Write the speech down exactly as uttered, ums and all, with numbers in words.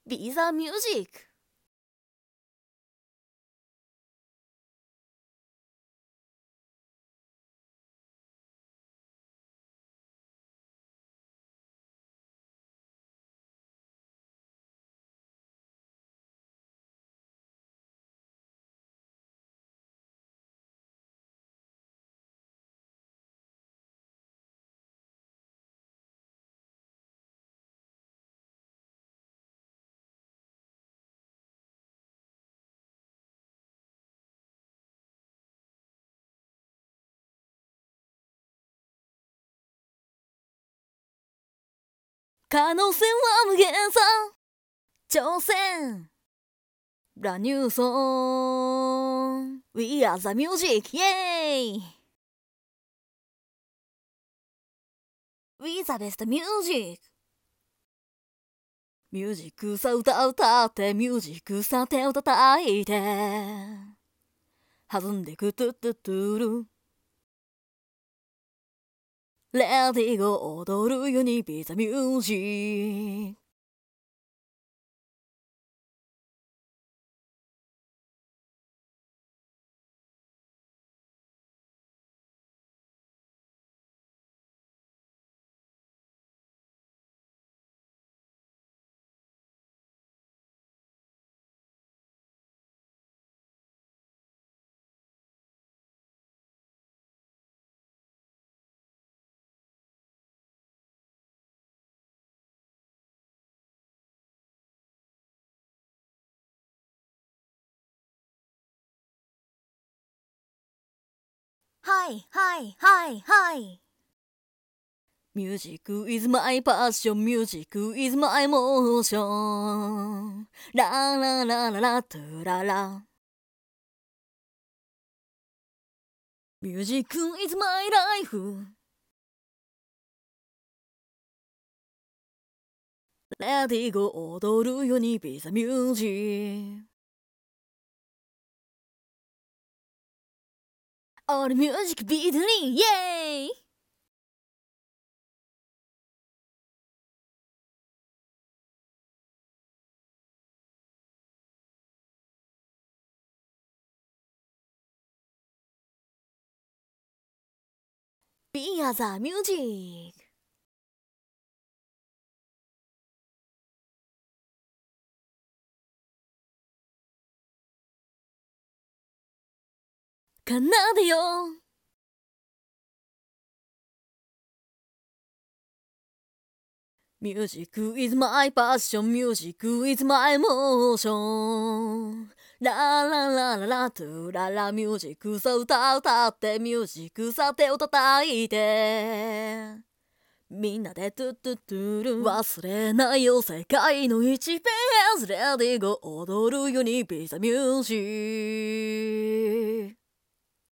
Be the music. 可能性は無限さ。挑戦。Brand new song. We are the music. Yay! We the best music. ミュージックさ歌歌ってミュージックさ手を叩いて弾んでくトゥトゥトゥルレディーゴー踊るように Be the music。 はいはいはいはい。Music is my passion, music is my motion. ラララララトゥララ。Music is my life. Let it go 踊るように Be the music。 All music be the ring, yay! ビアザミュージック。奏でよ。Music is my passion, music is my motion. ラララララトゥララミュージックさ歌歌ってミュージックさ手を叩いてみんなでトゥトゥトゥル忘れないよ世界のいちページレディーゴ踊るように Be the music。